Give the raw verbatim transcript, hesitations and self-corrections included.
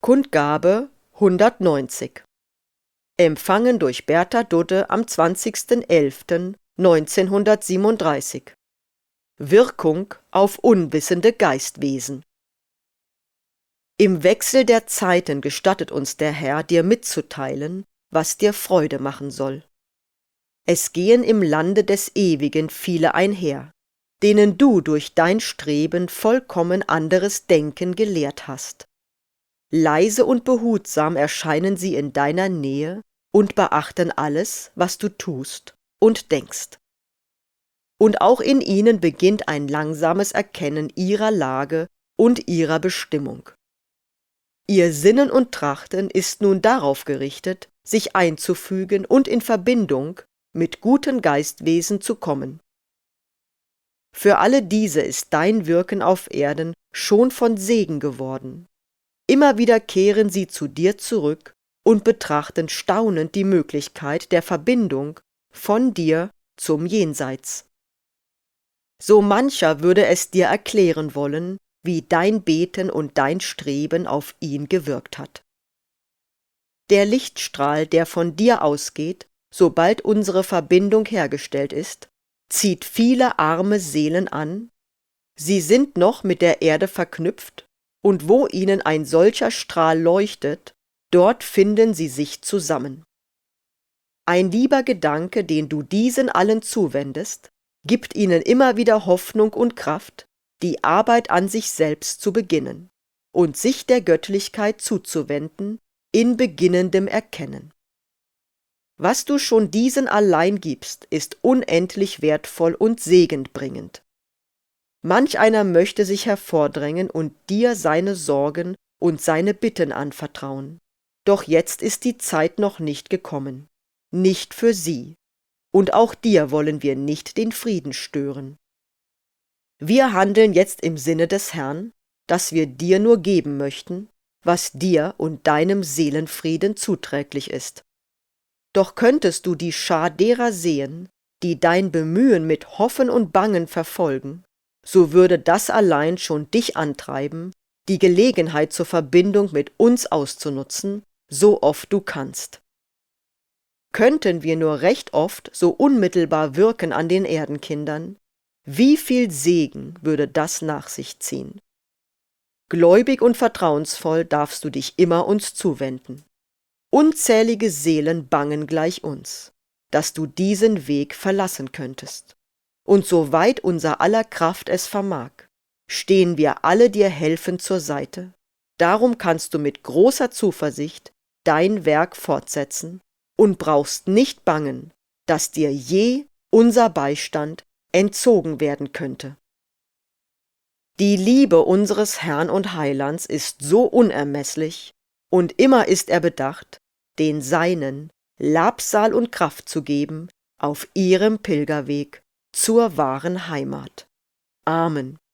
Kundgabe hundertneunzig. Empfangen durch Bertha Dudde am zwanzigsten elften neunzehnhundertsiebenunddreißig. Wirkung auf unwissende Geistwesen. Im Wechsel der Zeiten gestattet uns der Herr, dir mitzuteilen, was dir Freude machen soll. Es gehen im Lande des Ewigen viele einher, denen du durch dein Streben vollkommen anderes Denken gelehrt hast. Leise und behutsam erscheinen sie in deiner Nähe und beachten alles, was du tust und denkst. Und auch in ihnen beginnt ein langsames Erkennen ihrer Lage und ihrer Bestimmung. Ihr Sinnen und Trachten ist nun darauf gerichtet, sich einzufügen und in Verbindung mit guten Geistwesen zu kommen. Für alle diese ist dein Wirken auf Erden schon von Segen geworden. Immer wieder kehren sie zu dir zurück und betrachten staunend die Möglichkeit der Verbindung von dir zum Jenseits. So mancher würde es dir erklären wollen, wie dein Beten und dein Streben auf ihn gewirkt hat. Der Lichtstrahl, der von dir ausgeht, sobald unsere Verbindung hergestellt ist, zieht viele arme Seelen an, sie sind noch mit der Erde verknüpft, und wo ihnen ein solcher Strahl leuchtet, dort finden sie sich zusammen. Ein lieber Gedanke, den du diesen allen zuwendest, gibt ihnen immer wieder Hoffnung und Kraft, die Arbeit an sich selbst zu beginnen und sich der Göttlichkeit zuzuwenden in beginnendem Erkennen. Was du schon diesen allein gibst, ist unendlich wertvoll und segenbringend. Manch einer möchte sich hervordrängen und dir seine Sorgen und seine Bitten anvertrauen. Doch jetzt ist die Zeit noch nicht gekommen, nicht für sie, und auch dir wollen wir nicht den Frieden stören. Wir handeln jetzt im Sinne des Herrn, dass wir dir nur geben möchten, was dir und deinem Seelenfrieden zuträglich ist. Doch könntest du die Schar derer sehen, die dein Bemühen mit Hoffen und Bangen verfolgen, so würde das allein schon dich antreiben, die Gelegenheit zur Verbindung mit uns auszunutzen, so oft du kannst. Könnten wir nur recht oft so unmittelbar wirken an den Erdenkindern, wie viel Segen würde das nach sich ziehen? Gläubig und vertrauensvoll darfst du dich immer uns zuwenden. Unzählige Seelen bangen gleich uns, dass du diesen Weg verlassen könntest. Und soweit unser aller Kraft es vermag, stehen wir alle dir helfend zur Seite. Darum kannst du mit großer Zuversicht dein Werk fortsetzen und brauchst nicht bangen, dass dir je unser Beistand entzogen werden könnte. Die Liebe unseres Herrn und Heilands ist so unermesslich, und immer ist er bedacht, den Seinen Labsal und Kraft zu geben auf ihrem Pilgerweg zur wahren Heimat. Amen.